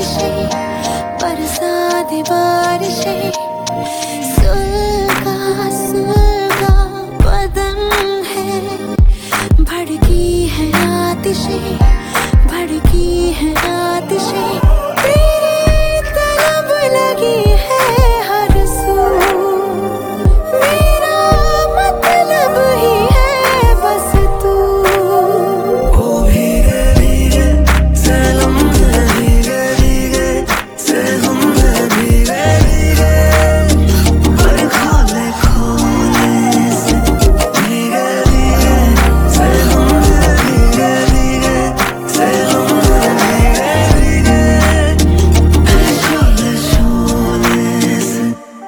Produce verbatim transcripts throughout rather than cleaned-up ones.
बारिशें, बरसा दे बारिशें। सुलगा सुलगा बदन है, भड़की है आतिशें, भड़की है आतिशें। तेरी तलब लगी है हर सू, मेरा मतलब ही है बस तू। ओ भीगे भीगे से लम्हे, भीगे भीगे से लम्हे, भीगे भीगे पर खोले खोले से, भीगे भीगे से लम्हे, भीगे भीगे से लम्हे, भीगे भीगे पर शोले शोले से।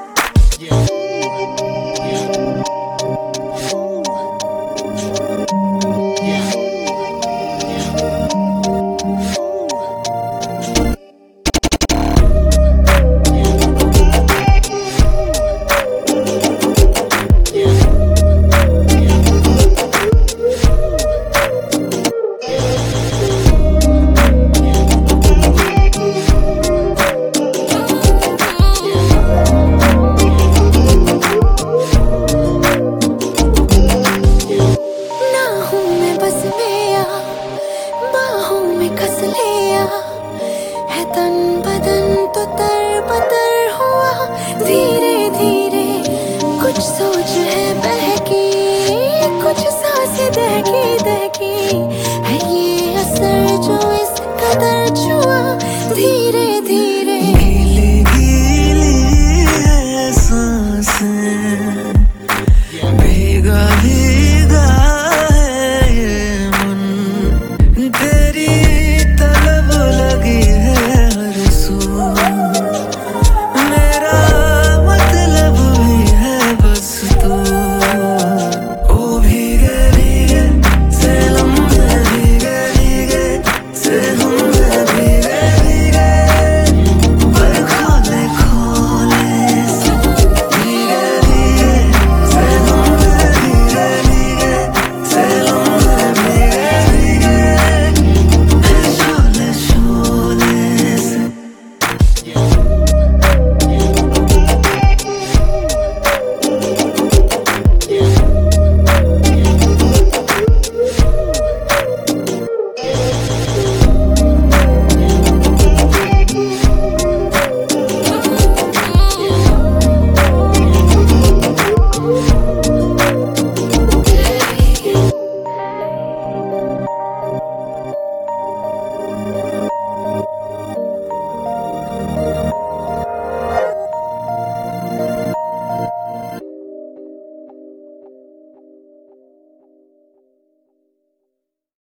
ना हूँ मैं बस में आ, बाहों में कस लिया है तन बदन तो तर बतर हुआ। धीरे धीरे कुछ सोच है बहकी, कुछ सांसें दहकी दहकी है ये असर जो